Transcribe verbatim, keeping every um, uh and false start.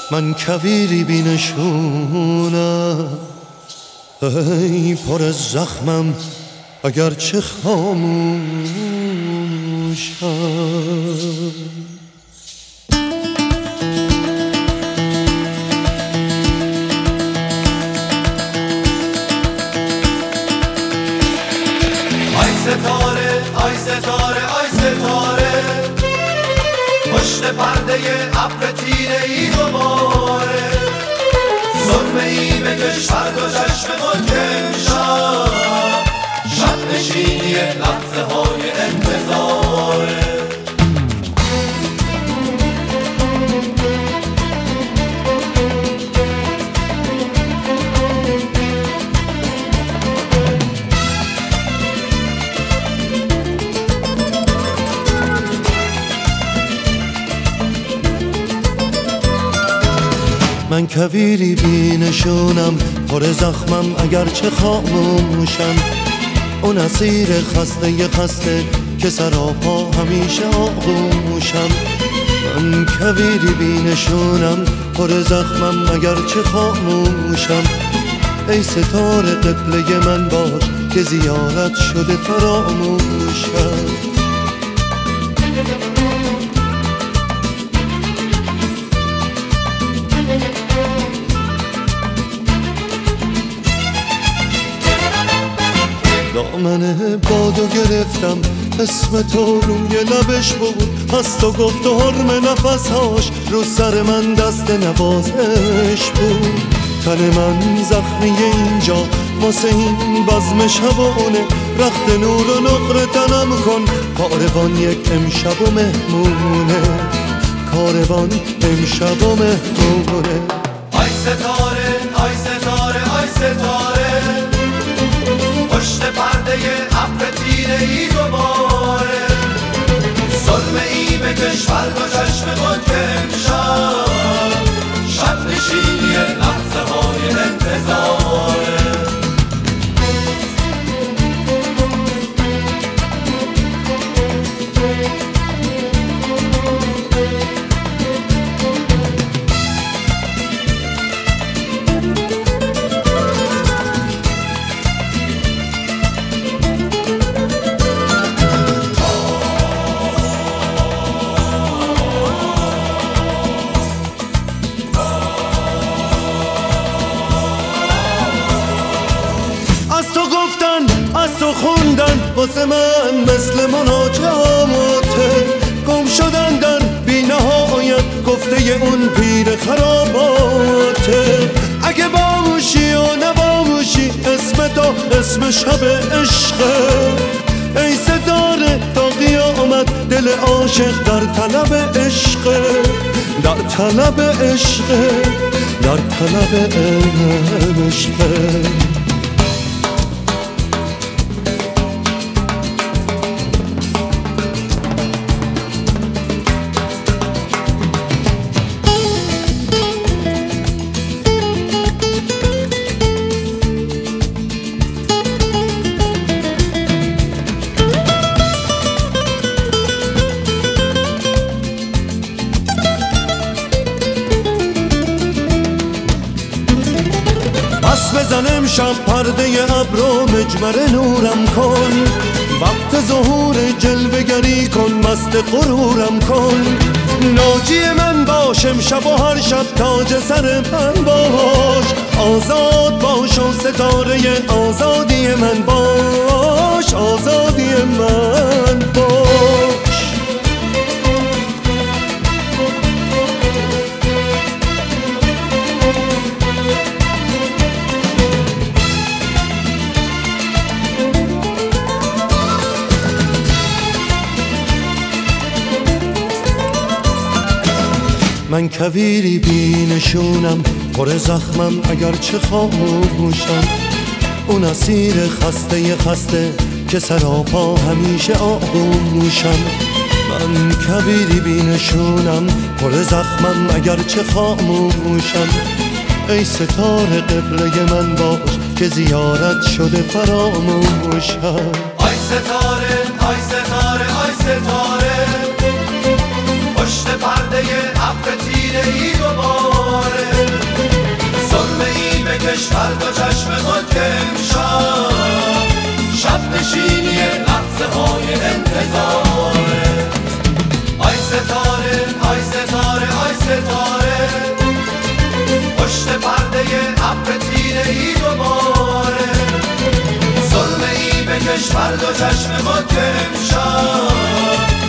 من کویری بی نشونم، ای پر از زخمم اگرچه خاموشم. آی ستاره آی ستاره آی ستاره، پشت پرده ابر تیره ای دوباره، سرمه ای بکش فرد و چشم محکم شد، شب نشینی لحظه های انتظاره. من کویری بی نشونم، پر زخمم اگرچه خاموشم. اون اسیر خسته خسته که سراپا همیشه آغوشم. من کویری بی نشونم، پر زخمم اگرچه خاموشم. ای ستاره قبله من باش که زیارت شده فراموشم. دامن بادو گرفتم، اسم تو روی لبش بود، از تو گفت و حرم نفسهاش رو سر من دست نوازش بود. تن من زخمی اینجا واسه این بزم شبانه، رخت نور و نقره تنم کن، کاروان یک امشب و مهمونه، کاروان امشب و مهمونه. آی ستاره آی ستاره آی ستاره، پشت پرده ابر تیره ای دوباره، سرمه ای بکش فرد و چشم محکم شد، شب نشینی لحظه های انتظاره. از تو خوندن واسه من مثل مناجاته، گم شدن در بی نهایت گفته اون پیر خراباته. اگه باموشی و نباموشی اسم تو اسم شب عشقه. ای ستاره تا قیامت دل عاشق در طلب عشقه، در طلب عشقه، در طلب عشقه. پس بزن امشب پرده ابر و مجمر نورم کن، وقت ظهور جلوه گری کن، مست غرورم کن. ناجی من باش امشب و هر شب تاج سر من باش، آزاد باش و ستاره آزادی من باش، آزادی من باش. من کویری بی نشونم، پر زخمم اگرچه خاموشم. اون اسیر خسته خسته که سراپا همیشه آغوشم. من کویری بی نشونم، پر زخمم اگرچه خاموشم. ای ستاره قبله من باش که زیارت شده فراموشم. آی ستاره آی ستاره آی ستاره، پشت پرده ابر تیره ای دوباره، ستاره پشت پرده ابر تیره ای دوباره سرمه ای بکش فردا چشم خود که امشب